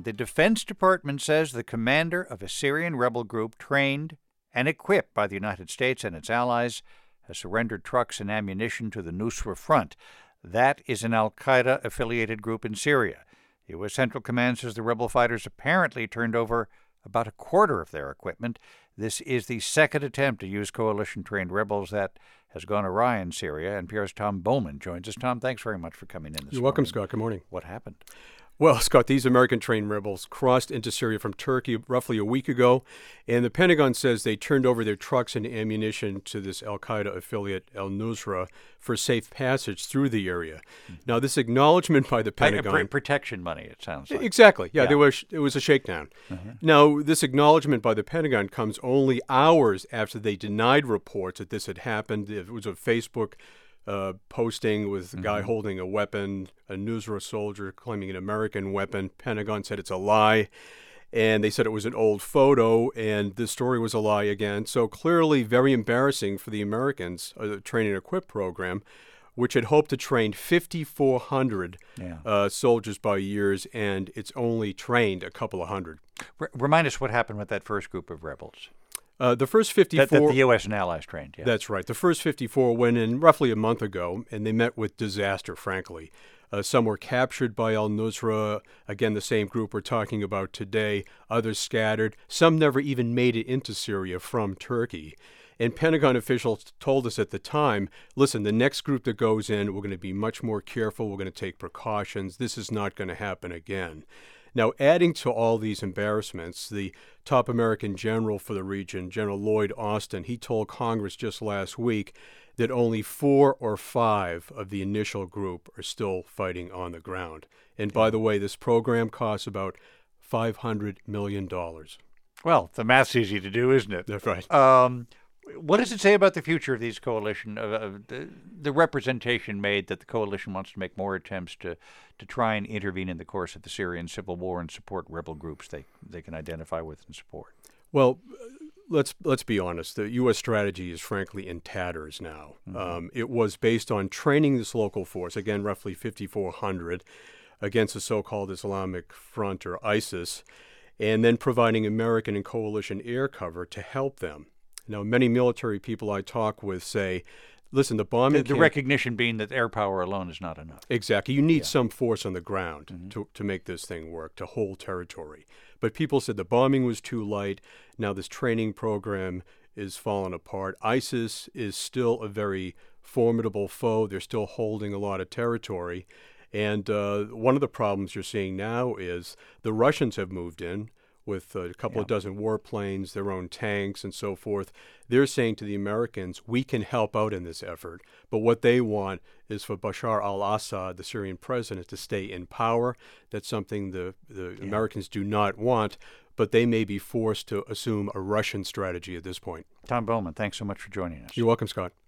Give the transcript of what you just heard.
The Defense Department says the commander of a Syrian rebel group trained and equipped by the United States and its allies has surrendered trucks and ammunition to the Nusra Front. That is an al-Qaeda-affiliated group in Syria. The U.S. Central Command says the rebel fighters apparently turned over about a quarter of their equipment. This is the second attempt to use coalition-trained rebels that has gone awry in Syria. NPR's Tom Bowman joins us. Tom, thanks very much for coming in this morning. You're welcome, Scott. Good morning. What happened? Well, Scott, these American-trained rebels crossed into Syria from Turkey roughly a week ago, and the Pentagon says they turned over their trucks and ammunition to this al-Qaeda affiliate, al-Nusra, for safe passage through the area. Now, this acknowledgement by the Pentagon... Protection money, it sounds like. Exactly. Yeah. It was a shakedown. Now, this acknowledgement by the Pentagon comes only hours after they denied reports that this had happened. It was a Facebook posting with a guy holding a weapon, a Nusra soldier claiming an American weapon. Pentagon said it's a lie, and they said it was an old photo, and this story was a lie again. So clearly very embarrassing for the Americans, the Train and Equip program, which had hoped to train 5,400 soldiers by years, and it's only trained a couple of hundred. Remind us what happened with that first group of rebels. The first 54... That the U.S. and allies trained, yeah. That's right. The first 54 went in roughly a month ago, and they met with disaster, frankly. Some were captured by al-Nusra, again, the same group we're talking about today. Others scattered. Some never even made it into Syria from Turkey. And Pentagon officials told us at the time, listen, the next group that goes in, we're going to be much more careful. We're going to take precautions. This is not going to happen again. Now, adding to all these embarrassments, the top American general for the region, General Lloyd Austin, he told Congress just last week that only 4 or 5 of the initial group are still fighting on the ground. And by the way, this program costs about $500 million. Well, the math's easy to do, isn't it? That's right. What does it say about the future of these coalition, the representation made that the coalition wants to make more attempts to try and intervene in the course of the Syrian civil war and support rebel groups they can identify with and support? Well, let's be honest. The U.S. strategy is frankly in tatters now. It was based on training this local force, again, roughly 5,400, against the so-called Islamic Front or ISIS, and then providing American and coalition air cover to help them. Now, many military people I talk with say, listen, the bombing... The recognition being that air power alone is not enough. Exactly. You need some force on the ground to make this thing work, to hold territory. But people said the bombing was too light. Now this training program is falling apart. ISIS is still a very formidable foe. They're still holding a lot of territory. And one of the problems you're seeing now is the Russians have moved in with a couple of dozen warplanes, their own tanks, and so forth. They're saying to the Americans, we can help out in this effort. But what they want is for Bashar al-Assad, the Syrian president, to stay in power. That's something the Americans do not want, but they may be forced to assume a Russian strategy at this point. Tom Bowman, thanks so much for joining us. You're welcome, Scott.